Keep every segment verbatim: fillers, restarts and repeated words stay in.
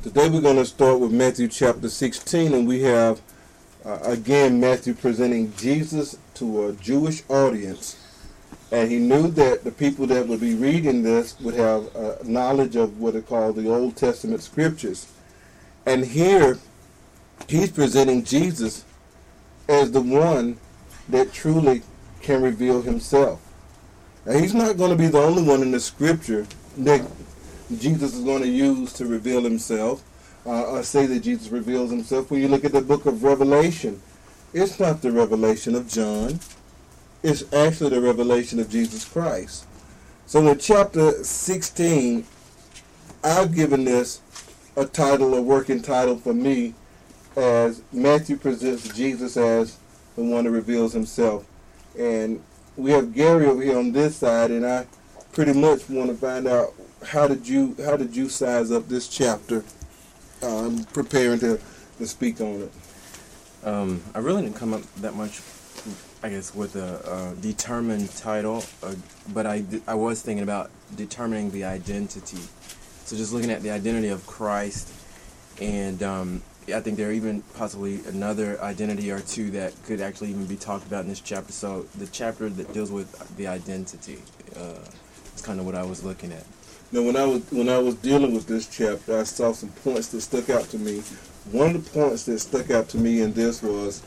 Today we're going to start with Matthew chapter sixteen, and we have, uh, again, Matthew presenting Jesus to a Jewish audience. And he knew that the people that would be reading this would have uh, knowledge of what are called the Old Testament scriptures. And here, he's presenting Jesus as the one that truly can reveal himself. Now, he's not going to be the only one in the scripture that Jesus is going to use to reveal himself, uh, or say that Jesus reveals himself. When you look at the book of Revelation, it's not the revelation of John. It's actually the revelation of Jesus Christ. So in chapter sixteen, I've given this a title, a working title for me, as Matthew presents Jesus as the one who reveals himself. And we have Gary over here on this side, and I pretty much want to find out how did you how did you size up this chapter? Um, preparing to, to speak on it. Um, I really didn't come up that much, I guess, with a, a determined title, uh, but I, I was thinking about determining the identity. So just looking at the identity of Christ, and um, I think there are even possibly another identity or two that could actually even be talked about in this chapter. So the chapter that deals with the identity uh, is kind of what I was looking at. Now, when I was when I was dealing with this chapter, I saw some points that stuck out to me. One of the points that stuck out to me in this was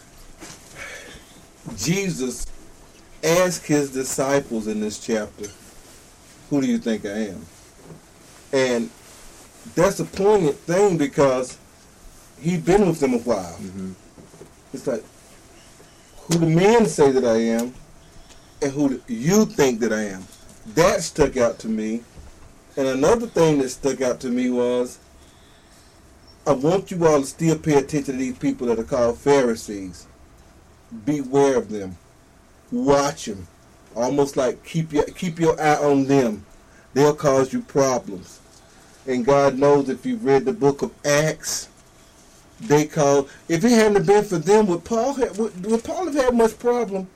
Jesus asked his disciples in this chapter, "Who do you think I am?" And that's a poignant thing because he'd been with them a while. Mm-hmm. It's like, who do men say that I am, and who do you think that I am? That stuck out to me. And another thing that stuck out to me was, I want you all to still pay attention to these people that are called Pharisees. Beware of them. Watch them. Almost like keep your keep your eye on them. They'll cause you problems. And God knows, if you've read the book of Acts, they call, if it hadn't been for them, would Paul have, would, would Paul have had much problem?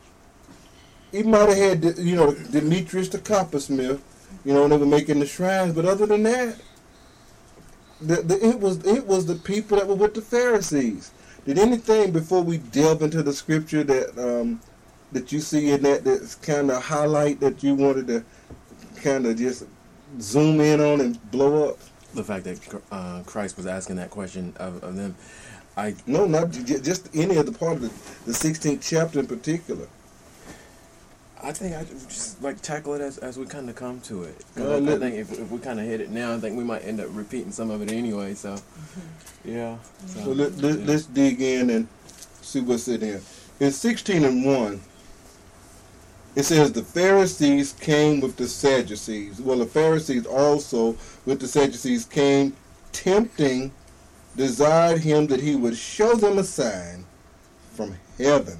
He might have had, you know, Demetrius the coppersmith. You know, they were making the shrines, but other than that, the, the, it was it was the people that were with the Pharisees. Did anything before we delve into the scripture that um, that you see in that that's kind of highlight that you wanted to kind of just zoom in on and blow up? The fact that uh, Christ was asking that question of, of them, I no, not just any of the part of the, the sixteenth chapter in particular. I think I just like tackle it as, as we kind of come to it. Uh, I, I think if, if we kind of hit it now, I think we might end up repeating some of it anyway. So, mm-hmm. yeah. So, so let, let, yeah. let's dig in and see what's in here. In sixteen and one, it says the Pharisees came with the Sadducees. Well, the Pharisees also with the Sadducees came, tempting, desired him that he would show them a sign from heaven.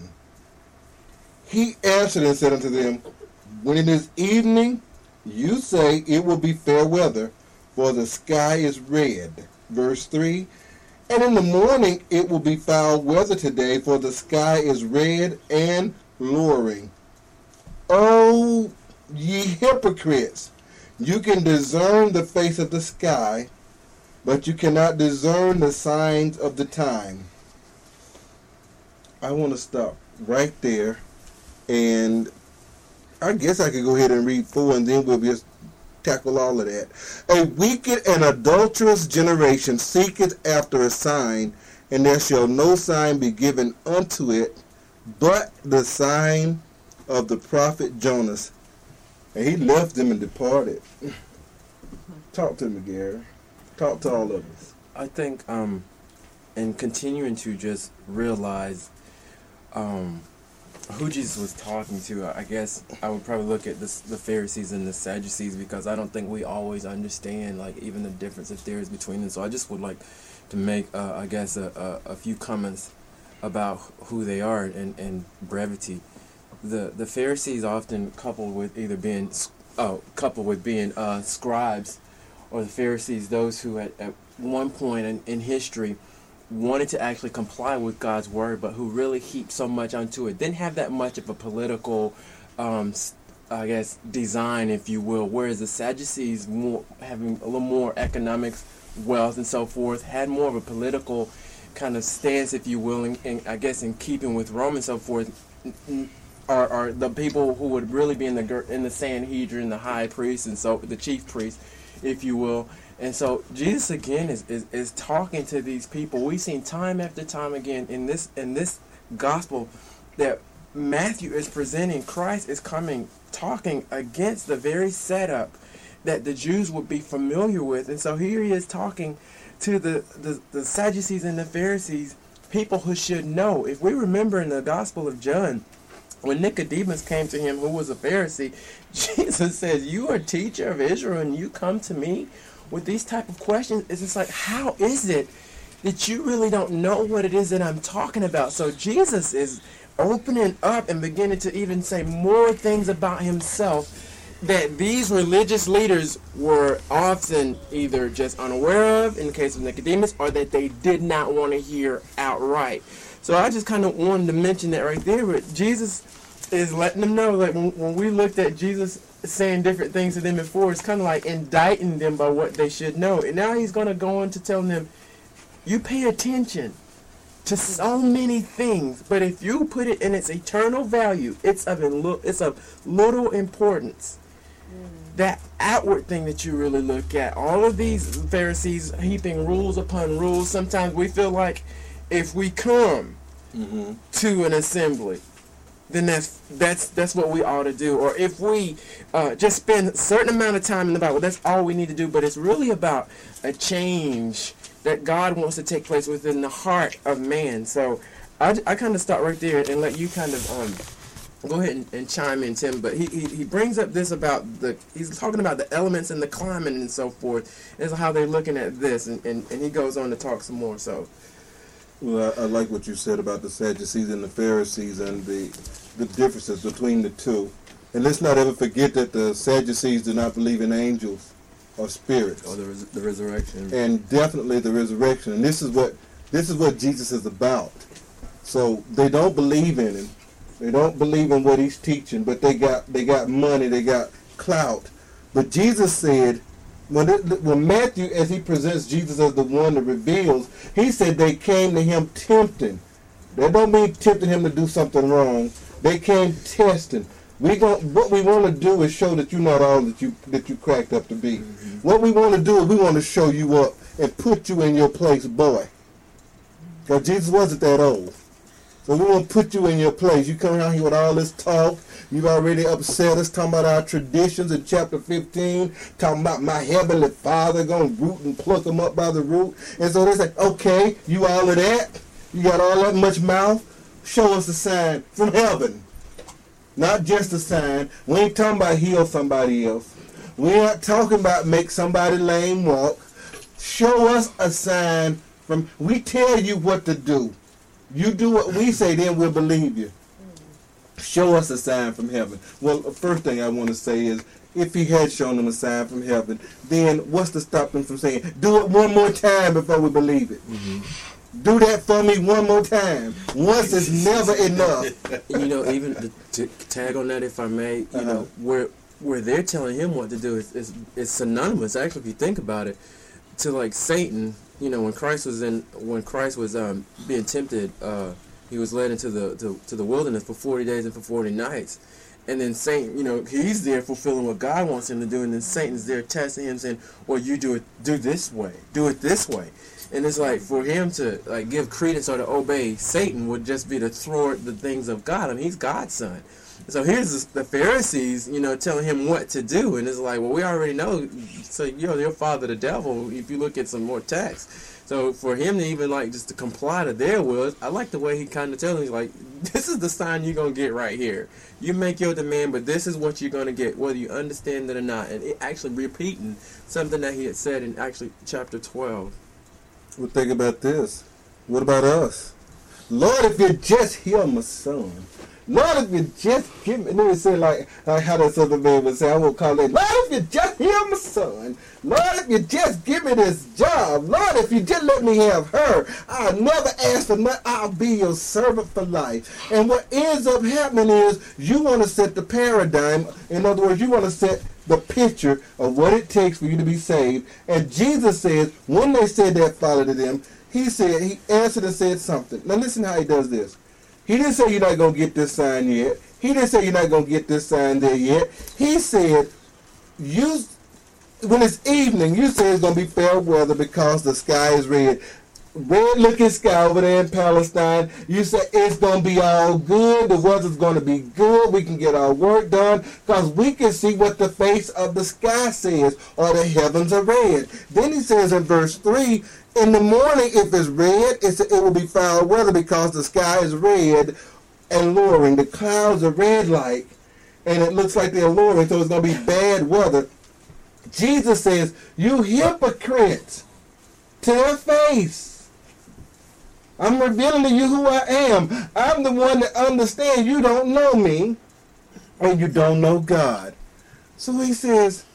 He answered and said unto them, when it is evening, you say it will be fair weather, for the sky is red. Verse three, and in the morning it will be foul weather today, for the sky is red and lowering. O ye hypocrites, you can discern the face of the sky, but you cannot discern the signs of the time. I want to stop right there. And I guess I could go ahead and read four, and then we'll just tackle all of that. A wicked and adulterous generation seeketh after a sign, and there shall no sign be given unto it, but the sign of the prophet Jonas. And he left them and departed. Talk to me, Gary. Talk to all of us. I think, um, and continuing to just realize, um, who Jesus was talking to, I guess I would probably look at this, the Pharisees and the Sadducees, because I don't think we always understand, like, even the difference of theories between them. So I just would like to make, uh, I guess, a, a, a few comments about who they are in, in brevity. The the Pharisees often coupled with either being, oh, coupled with being uh, scribes, or the Pharisees, those who at, at one point in, in history wanted to actually comply with God's word, but who really heaped so much onto it, didn't have that much of a political um, I guess, design, if you will, whereas the Sadducees, more, having a little more economics, wealth, and so forth, had more of a political kind of stance, if you will, and, and I guess in keeping with Rome and so forth, are, are the people who would really be in the in the Sanhedrin, the high priest, and so the chief priest, if you will. And so Jesus again is, is, is talking to these people. We've seen time after time again in this in this gospel that Matthew is presenting Christ is coming, talking against the very setup that the Jews would be familiar with. And so here he is talking to the, the, the Sadducees and the Pharisees, people who should know. If we remember in the Gospel of John, when Nicodemus came to him, who was a Pharisee, Jesus says, you are a teacher of Israel and you come to me with these type of questions. It's just like, how is it that you really don't know what it is that I'm talking about? So Jesus is opening up and beginning to even say more things about himself that these religious leaders were often either just unaware of in the case of Nicodemus, or that they did not want to hear outright. So I just kind of wanted to mention that right there, but Jesus is letting them know, like when, when we looked at Jesus saying different things to them before, it's kind of like indicting them by what they should know. And now he's going to go on to tell them, you pay attention to so many things, but if you put it in its eternal value, it's of it's of little importance. Mm. That outward thing that you really look at, all of these Pharisees heaping rules upon rules. Sometimes we feel like if we come mm-hmm. to an assembly, then that's that's that's what we ought to do. Or if we uh, just spend a certain amount of time in the Bible, that's all we need to do. But it's really about a change that God wants to take place within the heart of man. So I, I kind of start right there and let you kind of um, go ahead and, and chime in, Tim. But he, he, he brings up this about the, he's talking about the elements and the climate and so forth, and how they're looking at this. And, and, and he goes on to talk some more. So, well, I, I like what you said about the Sadducees and the Pharisees and the, the differences between the two. And let's not ever forget that the Sadducees do not believe in angels or spirits, or the, res- the resurrection, and definitely the resurrection. And this is what this is what Jesus is about. So they don't believe in him. They don't believe in what he's teaching. But they got they got money. They got clout. But Jesus said, when it, when Matthew, as he presents Jesus as the one that reveals, he said they came to him tempting. That don't mean tempting him to do something wrong. They came testing. We going what we want to do is show that you're not all that you that you cracked up to be. Mm-hmm. What we want to do is we want to show you up and put you in your place, boy. Because Jesus wasn't that old. So we want to put you in your place. You come around here with all this talk. You've already upset us talking about our traditions in chapter fifteen, talking about my heavenly Father going to root and pluck them up by the root. And so they say, okay, you all of that? You got all that much mouth? Show us a sign from heaven. Not just a sign. We ain't talking about heal somebody else. We aren't talking about make somebody lame walk. Show us a sign from, we tell you what to do. You do what we say, then we'll believe you. Show us a sign from heaven. Well, the first thing I want to say is, if he had shown them a sign from heaven, then what's to stop them from saying, do it one more time before we believe it? Mm-hmm. Do that for me one more time. Once is never enough. You know, even to, to tag on that, if I may, you uh-huh. know, where where they're telling him what to do is, is is synonymous. Actually, if you think about it, to like Satan. You know, when Christ was in, when Christ was um, being tempted, uh, he was led into the to, to the wilderness for forty days and for forty nights. And then Satan, you know, he's there fulfilling what God wants him to do, and then Satan's there testing him, saying, "Well, you do it, do this way, do it this way." And it's like for him to like give credence or to obey Satan would just be to thwart the things of God. I mean, he's God's son. So here's the Pharisees, you know, telling him what to do, and it's like, well, we already know. So you're your father, the devil. If you look at some more text, so for him to even like just to comply to their will, I like the way he kind of tells me, like, this is the sign you're gonna get right here. You make your demand, but this is what you're gonna get, whether you understand it or not. And it actually repeating something that he had said in actually chapter twelve. Well, think about this. What about us? Lord, if you just heal my son. Lord, if you just give me, let me say like, like how that other man would say, I will call it, Lord, if you just heal my son. Lord, if you just give me this job. Lord, if you just let me have her. I'll never ask for nothing. I'll be your servant for life. And what ends up happening is you want to set the paradigm. In other words, you want to set the picture of what it takes for you to be saved. And Jesus says, when they said that, Father, to them, he said, he answered and said something. Now listen how he does this. He didn't say you're not going to get this sign yet. He didn't say you're not going to get this sign there yet. He said, you, when it's evening, you say it's going to be fair weather because the sky is red. Red looking sky over there in Palestine. You say it's going to be all good. The weather's going to be good. We can get our work done because we can see what the face of the sky says, or the heavens are red. Then he says in verse three, in the morning, if it's red, it's, it will be foul weather because the sky is red and lowering. The clouds are red-like, and it looks like they're lowering, so it's going to be bad weather. Jesus says, you hypocrites, to their face. I'm revealing to you who I am. I'm the one that understands you don't know me, and you don't know God. So he says,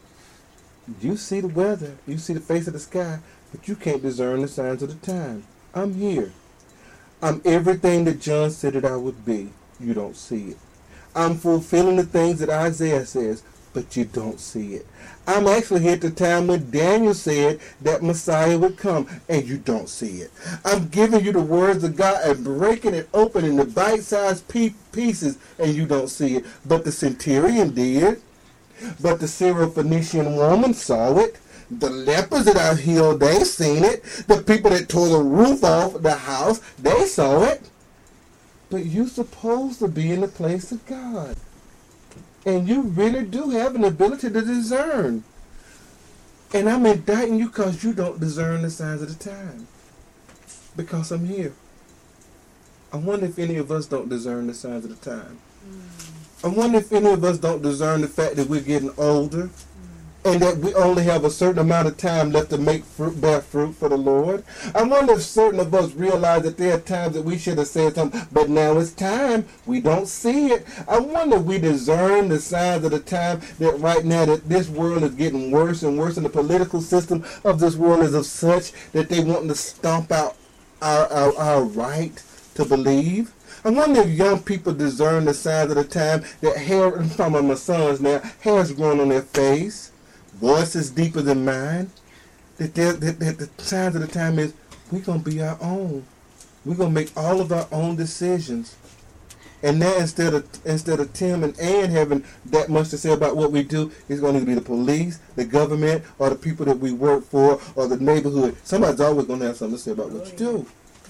you see the weather, you see the face of the sky, but you can't discern the signs of the time. I'm here. I'm everything that John said that I would be. You don't see it. I'm fulfilling the things that Isaiah says, but you don't see it. I'm actually here at the time when Daniel said that Messiah would come, and you don't see it. I'm giving you the words of God and breaking it open into bite-sized pieces, and you don't see it. But the centurion did. But the Syrophoenician woman saw it. The lepers that I healed, they seen it. The people that tore the roof off the house, they saw it. But you're supposed to be in the place of God. And you really do have an ability to discern. And I'm indicting you because you don't discern the signs of the time. Because I'm here. I wonder if any of us don't discern the signs of the time. Mm. I wonder if any of us don't discern the fact that we're getting older. And that we only have a certain amount of time left to make fruit, bear fruit for the Lord. I wonder if certain of us realize that there are times that we should have said something, but now it's time. We don't see it. I wonder if we discern the signs of the time that right now that this world is getting worse and worse, and the political system of this world is of such that they want to stomp out our, our, our right to believe. I wonder if young people discern the signs of the time that hair, I'm talking about my sons now, hair's growing on their face. Voices deeper than mine. That, that, that, that the signs of the time is we're going to be our own. We're going to make all of our own decisions. And now instead of instead of Tim and Ann having that much to say about what we do, it's going to be the police, the government, or the people that we work for, or the neighborhood. Somebody's always going to have something to say about what you do.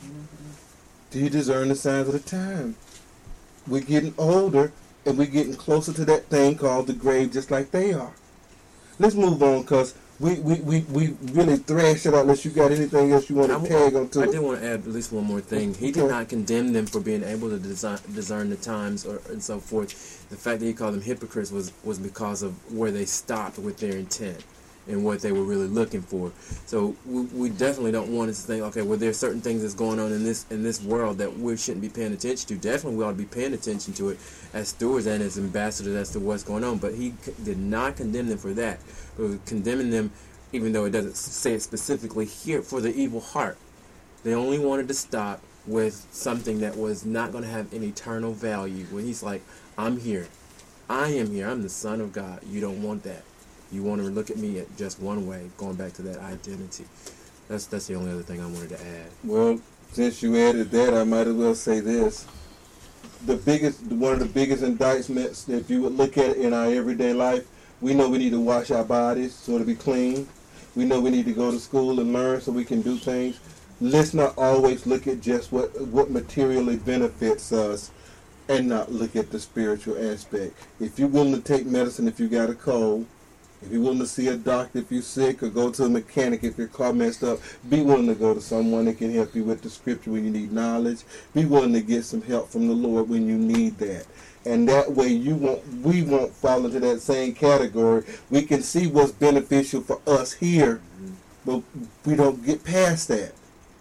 Do you discern the signs of the time? We're getting older, and we're getting closer to that thing called the grave, just like they are. Let's move on, because we, we, we, we really thrashed it out unless you got anything else you want to tag on to I it. did want to add at least one more thing. He did not condemn them for being able to discern, discern the times or and so forth. The fact that he called them hypocrites was, was because of where they stopped with their intent and what they were really looking for. So we, we definitely don't want us to think, okay, well, there's certain things that's going on in this in this world that we shouldn't be paying attention to. Definitely we ought to be paying attention to it as stewards and as ambassadors as to what's going on. But he c- did not condemn them for that. He was condemning them, even though it doesn't say it specifically here, for the evil heart. They only wanted to stop with something that was not going to have an eternal value. When he's like, I'm here. I am here. I'm the Son of God. You don't want that. You want to look at me at just one way, going back to that identity. That's that's the only other thing I wanted to add. Well, since you added that, I might as well say this. The biggest, one of the biggest indictments, if you would look at it in our everyday life, we know we need to wash our bodies so to be clean. We know we need to go to school and learn so we can do things. Let's not always look at just what what materially benefits us and not look at the spiritual aspect. If you're willing to take medicine if you got a cold, if you're willing to see a doctor if you're sick, or go to a mechanic if your car messed up, be willing to go to someone that can help you with the scripture when you need knowledge. Be willing to get some help from the Lord when you need that. And that way you won't, we won't fall into that same category. We can see what's beneficial for us here, but we don't get past that.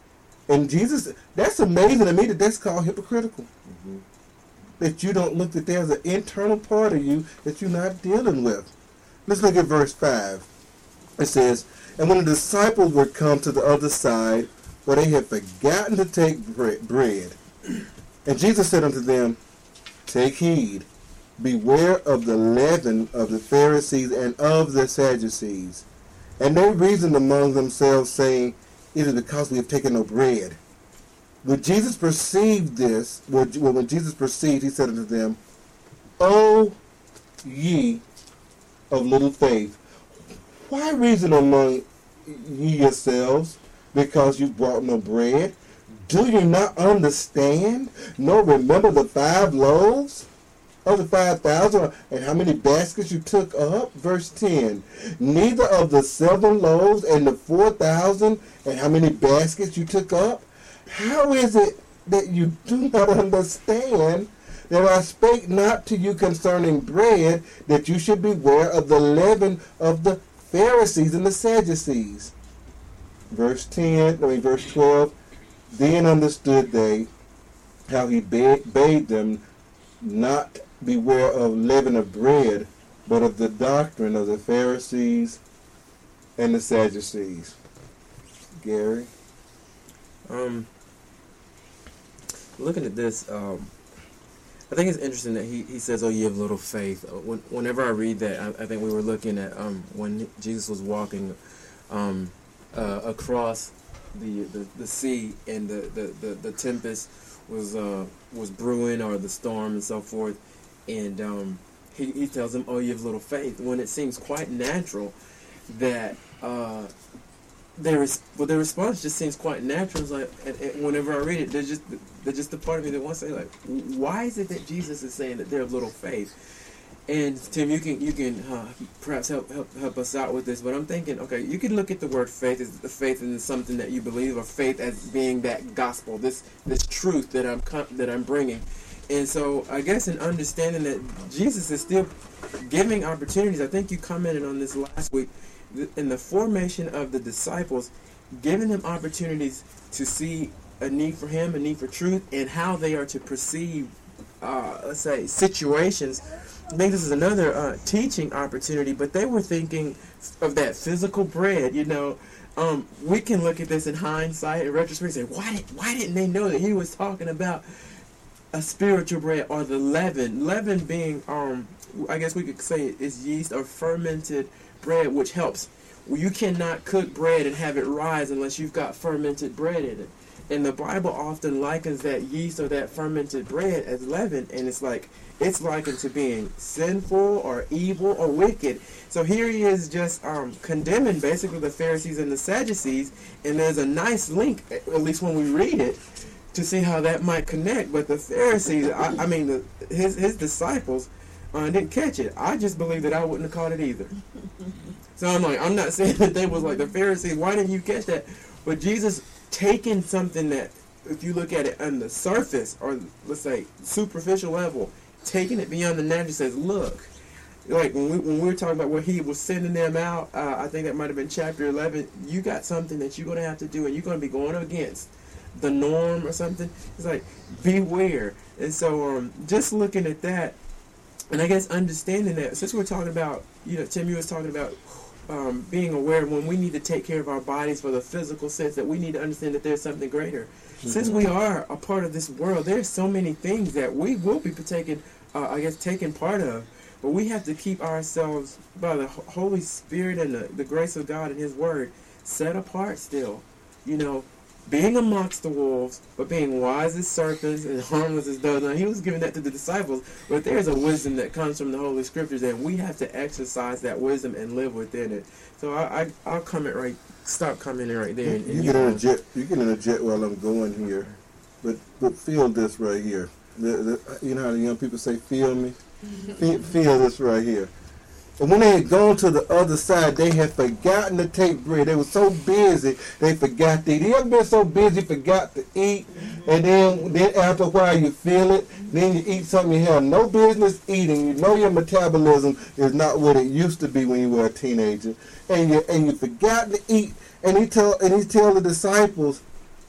And Jesus, that's amazing to me that that's called hypocritical. Mm-hmm. That you don't look that there's an internal part of you that you're not dealing with. Let's look at verse five. It says, and when the disciples were come to the other side, where they had forgotten to take bread, and Jesus said unto them, take heed, beware of the leaven of the Pharisees and of the Sadducees. And they reasoned among themselves, saying, it is because we have taken no bread. When Jesus perceived this, when when Jesus perceived, he said unto them, O ye of little faith, why reason among ye yourselves, because you brought no bread? Do you not understand, nor remember the five loaves of the five thousand, and how many baskets you took up? Verse ten. Neither of the seven loaves and the four thousand, and how many baskets you took up? How is it that you do not understand that I spake not to you concerning bread, that you should beware of the leaven of the Pharisees and the Sadducees? Verse ten, I mean verse twelve. Then understood they how he bade, bade them not beware of leaven of bread, but of the doctrine of the Pharisees and the Sadducees. Gary? Um, looking at this, um, I think it's interesting that he, he says, oh, you have little faith. When, whenever I read that, I, I think we were looking at um, when Jesus was walking um, uh, across the, the, the sea, and the, the, the, the tempest was uh, was brewing, or the storm and so forth. And um, he, he tells them, oh, you have little faith, when it seems quite natural that uh, their, res- well, their response just seems quite natural. It's like, and, and whenever I read it, there's just, there's just the part of me that wants to say, like, why is it that Jesus is saying that they have little faith? And Tim, you can you can uh, perhaps help, help help us out with this. But I'm thinking, okay, you can look at the word faith as the faith in something that you believe, or faith as being that gospel, this this truth that I'm that I'm bringing. And so I guess in understanding that Jesus is still giving opportunities, I think you commented on this last week, in the formation of the disciples, giving them opportunities to see a need for him, a need for truth, and how they are to perceive, uh, let's say, situations. I think this is another uh, teaching opportunity, but they were thinking of that physical bread, you know. Um, we can look at this in hindsight, in retrospect, and say, why, did, why didn't they know that he was talking about a spiritual bread, or the leaven? Leaven being, um, I guess we could say, is yeast or fermented bread, which helps. Well, you cannot cook bread and have it rise unless you've got fermented bread in it. And the Bible often likens that yeast or that fermented bread as leaven, and it's like, it's likened to being sinful or evil or wicked. So here he is just um, condemning basically the Pharisees and the Sadducees, and there's a nice link, at least when we read it, to see how that might connect. But the Pharisees, I, I mean, the, his his disciples uh, didn't catch it. I just believe that I wouldn't have caught it either. So I'm like, I'm not saying that they was like the Pharisees, why didn't you catch that? But Jesus taking something that, if you look at it on the surface, or let's say superficial level, taking it beyond the natural, says, look, like when we, when we were talking about where he was sending them out, uh, I think that might have been chapter eleven, you got something that you're going to have to do, and you're going to be going against the norm or something. It's like, beware. And so um, just looking at that, and I guess understanding that, since we're talking about, you know, Tim, you was talking about um, being aware when we need to take care of our bodies for the physical sense, that we need to understand that there's something greater. Mm-hmm. Since we are a part of this world, there's so many things that we will be taking, uh, I guess, taking part of. But we have to keep ourselves, by the Holy Spirit and the, the grace of God and His Word, set apart still. You know, being amongst the wolves, but being wise as serpents and harmless as doves. Now, he was giving that to the disciples, but there's a wisdom that comes from the Holy Scriptures, and we have to exercise that wisdom and live within it. So I, I, I'll comment right, stop commenting right there. And, and you, can interject, you can interject while I'm going here, but but feel this right here. The, the, you know how the young people say, feel me? feel, feel this right here. And when they had gone to the other side, they had forgotten to take bread. They were so busy, they forgot to eat. You ever been so busy, forgot to eat, and then, then after a while you feel it, then you eat something you have no business eating. You know your metabolism is not what it used to be when you were a teenager, and you and you forgot to eat. And he tell and he tell the disciples,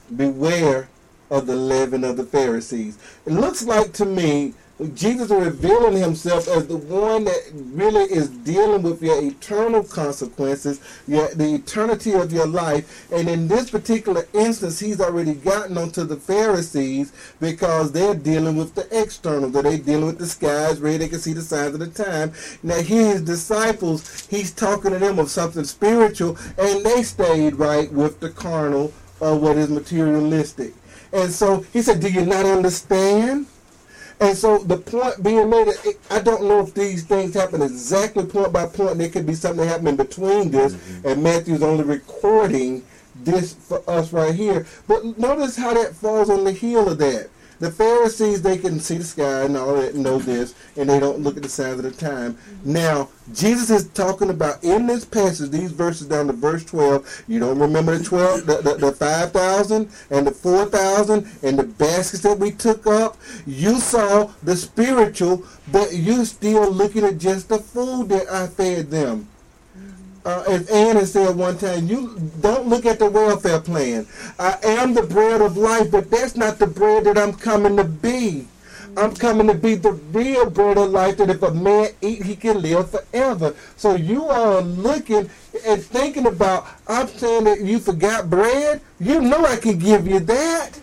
beware of the leaven of the Pharisees. It looks like to me Jesus is revealing himself as the one that really is dealing with your eternal consequences, your, the eternity of your life. And in this particular instance, he's already gotten onto the Pharisees because they're dealing with the external. That they're dealing with the skies where they can see the signs of the time. Now here his disciples, he's talking to them of something spiritual, and they stayed right with the carnal or what is materialistic. And so he said, do you not understand? And so the point being made, I don't know if these things happen exactly point by point. There could be something happening between this, mm-hmm. and Matthew's only recording this for us right here. But notice how that falls on the heel of that. The Pharisees, they can see the sky and all that, know this, and they don't look at the signs of the time. Mm-hmm. Now, Jesus is talking about in this passage, these verses down to verse twelve. You don't remember the twelve, the, the, the five thousand and the four thousand and the baskets that we took up. You saw the spiritual, but you still looking at just the food that I fed them. Uh, as Anna said one time, you don't look at the welfare plan. I am the bread of life, but that's not the bread that I'm coming to be. I'm coming to be the real bread of life that if a man eat, he can live forever. So you are looking and thinking about, I'm saying that you forgot bread? You know I can give you that.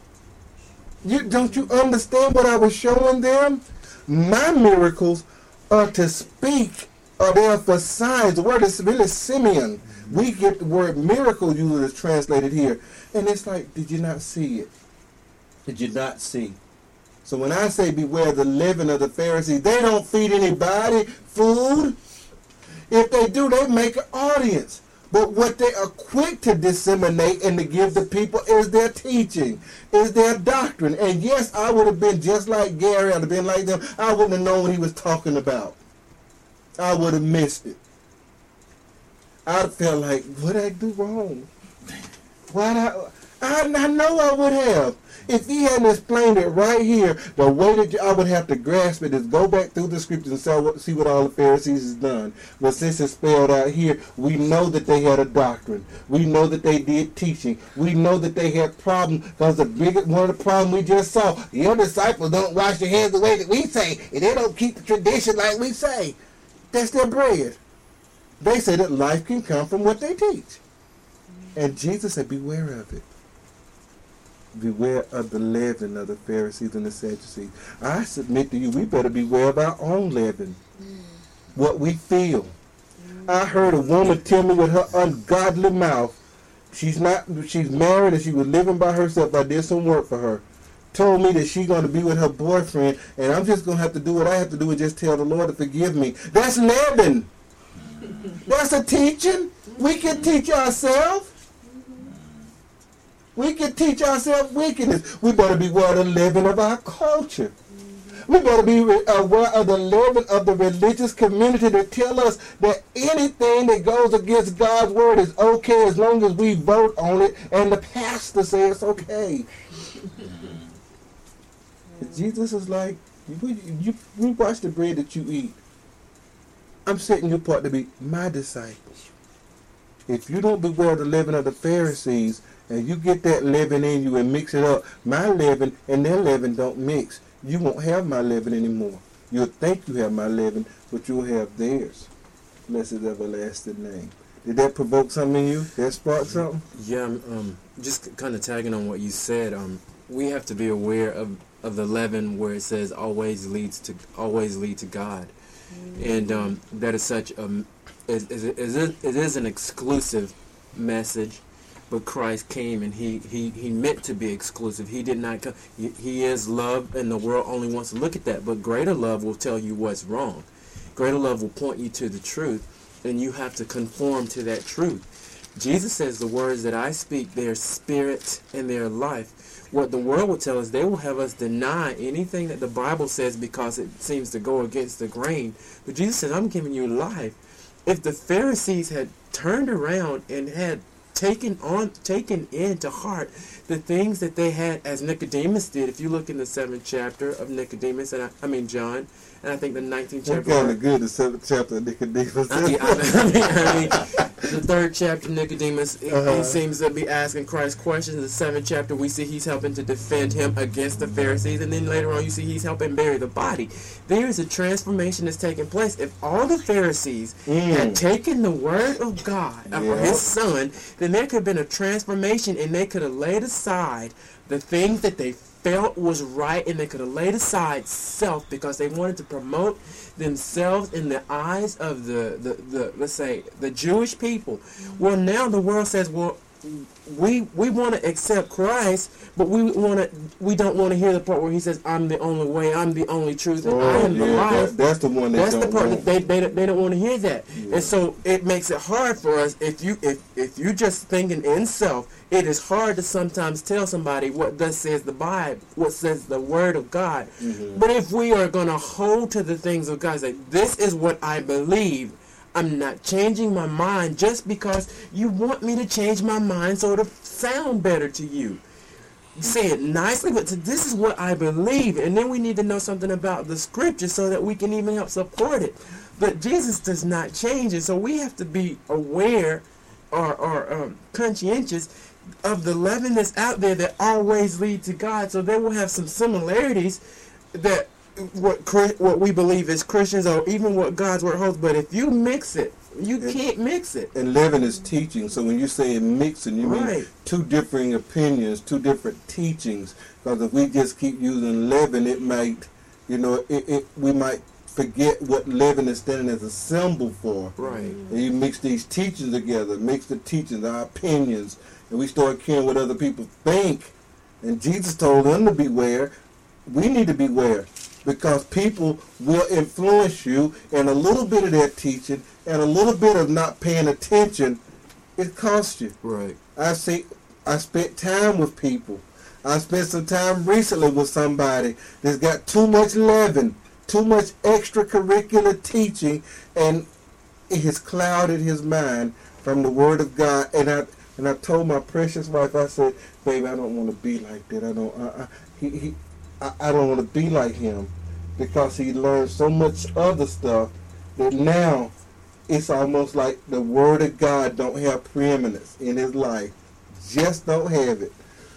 You Don't you understand what I was showing them? My miracles are to speak. Are there for signs. The word is really Simeon. We get the word miracle usually is translated here. And it's like, did you not see it? Did you not see? So when I say beware the leaven of the Pharisees, they don't feed anybody food. If they do, they make an audience. But what they are quick to disseminate and to give the people is their teaching, is their doctrine. And yes, I would have been just like Gary. I'd have been like them. I wouldn't have known what he was talking about. I would have missed it. I'd have felt like, what did I do wrong? Why I, I, I know I would have. If he hadn't explained it right here, the way that I would have to grasp it is go back through the scriptures and see what all the Pharisees has done. But since it's spelled out here, we know that they had a doctrine. We know that they did teaching. We know that they had problems because the biggest one of the problems we just saw, your disciples don't wash their hands the way that we say, and they don't keep the tradition like we say. That's their bread. They say that life can come from what they teach. And Jesus said, beware of it. Beware of the leaven of the Pharisees and the Sadducees. I submit to you, we better beware of our own leaven. What we feel. I heard a woman tell me with her ungodly mouth, she's not, she's married and she was living by herself. I did some work for her. Told me that she's going to be with her boyfriend, and I'm just going to have to do what I have to do and just tell the Lord to forgive me. That's leaven. That's a teaching. We can teach ourselves. We can teach ourselves wickedness. We better be aware of the leaven of our culture. We better be aware of the leaven of the religious community that tell us that anything that goes against God's word is okay as long as we vote on it and the pastor says it's okay. Jesus is like, you, you, you watch the bread that you eat. I'm setting you apart to be my disciples. If you don't beware of the leaven of the Pharisees, and you get that leaven in you and mix it up, my leaven and their leaven don't mix. You won't have my leaven anymore. You'll think you have my leaven, but you'll have theirs. Blessed everlasting name. Did that provoke something in you? Did that spark something? Yeah, um, just kind of tagging on what you said. Um, we have to be aware of, of the leaven where it says always leads to always lead to God, mm-hmm. and um, that is such a is is it is an exclusive message. But Christ came and he, he, he meant to be exclusive. He did not come. He, he is love, and the world only wants to look at that. But greater love will tell you what's wrong. Greater love will point you to the truth, and you have to conform to that truth. Jesus says the words that I speak, they are spirit and they are life. What the world will tell us, they will have us deny anything that the Bible says because it seems to go against the grain. But Jesus says, I'm giving you life. If the Pharisees had turned around and had taken on, taken into heart the things that they had, as Nicodemus did. If you look in the seventh chapter of Nicodemus, and I, I mean John, and I think the nineteenth That's chapter. kind of good, the seventh chapter of Nicodemus. I mean, I mean, I mean, the third chapter, Nicodemus, he, Uh-huh. he seems to be asking Christ questions. The seventh chapter, we see he's helping to defend him against the Pharisees, and then later on, you see he's helping bury the body. There is a transformation that's taking place. If all the Pharisees Mm. had taken the word of God uh, for Yeah. his son, then there could have been a transformation, and they could have laid aside the things that they felt was right, and they could have laid aside self because they wanted to promote themselves in the eyes of the, the, the let's say, the Jewish people. Well, now the world says, well, we we want to accept Christ, but we want to we don't want to hear the part where he says, "I'm the only way, I'm the only truth, and Oh, I am the yeah, life." that- that's the one they That's don't the part want. that they they, don't- they don't want to hear that, Yeah. and so it makes it hard for us if you if if you just thinking in self. It is hard to sometimes tell somebody what thus says the Bible, what says the Word of God. Mhm. But if we are going to hold to the things of God, say, this is what I believe, I'm not changing my mind just because you want me to change my mind so it'll sound better to you. You say it nicely, but to, this is what I believe. And then we need to know something about the Scripture so that we can even help support it. But Jesus does not change it, so we have to be aware or, or um, conscientious of the leaven that's out there that always lead to God. So they will have some similarities that what Chri- what we believe as Christians or even what God's word holds. But if you mix it, you And- can't mix it. And leaven is teaching. So when you say mixing, you mean Right. two differing opinions, two different teachings. Because if we just keep using leaven, it might, you know, it, it we might forget what leaven is standing as a symbol for. Right. And you mix these teachings together, mix the teachings, our opinions, and we start caring what other people think. And Jesus told them to beware. We need to beware because people will influence you, and a little bit of their teaching and a little bit of not paying attention, it costs you. Right. I see. I spent time with people. I spent some time recently with somebody that's got too much leaven, too much extracurricular teaching, and it has clouded his mind from the Word of God. And I and I told my precious wife, I said, "Baby, I don't want to be like that. I don't. I, I, he, he, I, I don't want to be like him because he learned so much other stuff that now it's almost like the Word of God don't have preeminence in his life. Just don't have it."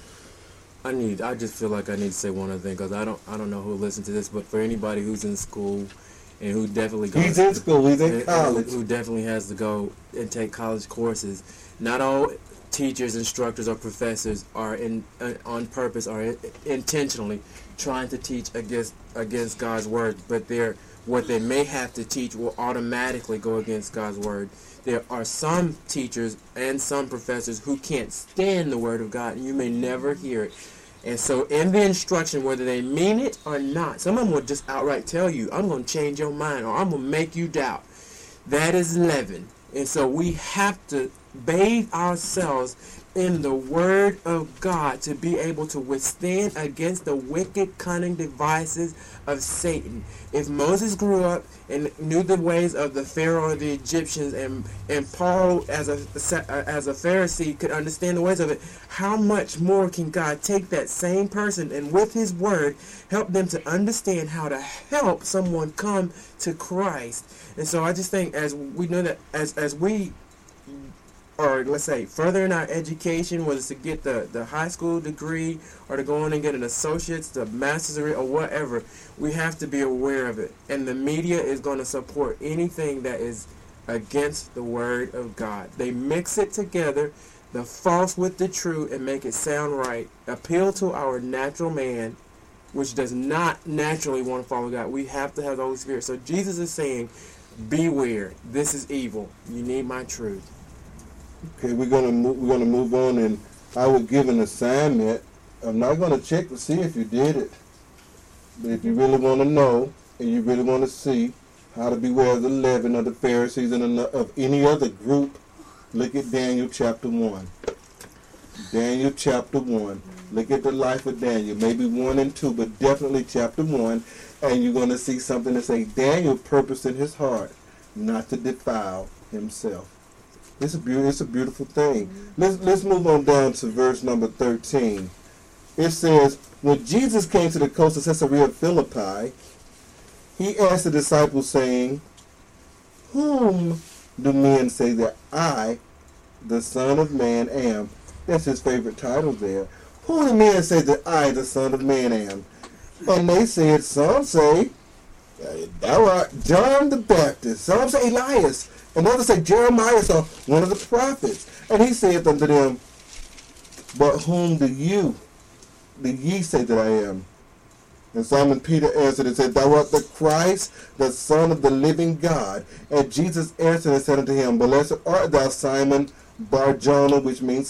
I need. I just feel like I need to say one other thing because I don't. I don't know who listens to this, but for anybody who's in school and who definitely goes, He's in school. He's in and- college. who, who definitely has to go and take college courses. Not all teachers, instructors, or professors are in uh, on purpose or in, intentionally trying to teach against against God's word, but they're what they may have to teach will automatically go against God's word. There are some teachers and some professors who can't stand the word of God, and you may never hear it. And so in the instruction, whether they mean it or not, some of them will just outright tell you, I'm going to change your mind or I'm going to make you doubt. That is leaven. And so we have to bathe ourselves in the Word of God to be able to withstand against the wicked, cunning devices of Satan. If Moses grew up and knew the ways of the Pharaoh or the Egyptians, and and Paul as a as a Pharisee could understand the ways of it, how much more can God take that same person and with His Word help them to understand how to help someone come to Christ? And so I just think as we know that as as we or let's say further in our education, whether it's to get the, the high school degree or to go on and get an associate's, the master's degree, or whatever, we have to be aware of it. And the media is going to support anything that is against the Word of God. They mix it together, the false with the true, and make it sound right. Appeal to our natural man, which does not naturally want to follow God. We have to have the Holy Spirit. So Jesus is saying, beware. This is evil. You need my truth. Okay, we're gonna move, we're gonna move on, and I would give an assignment. I'm not gonna check to see if you did it, but if you really want to know and you really want to see how to beware of the leaven of the Pharisees and ano- of any other group, look at Daniel chapter one. Daniel chapter one. Look at the life of Daniel, maybe one and two, but definitely chapter one, and you're gonna see something that say Daniel purposed in his heart not to defile himself. It's a beautiful, it's a beautiful thing. Let's let's move on down to verse number thirteen. It says, when Jesus came to the coast of Caesarea Philippi, he asked the disciples, saying, whom do men say that I, the Son of Man, am? That's his favorite title there. Who do men say that I, the Son of Man, am? And they said, some say, thou art John the Baptist. Some say Elias. And others say Jeremiah or one of the prophets. And he saith unto them, but whom do you, do ye say that I am? And Simon Peter answered and said, thou art the Christ, the Son of the living God. And Jesus answered and said unto him, blessed art thou, Simon Bar-Jonah, which means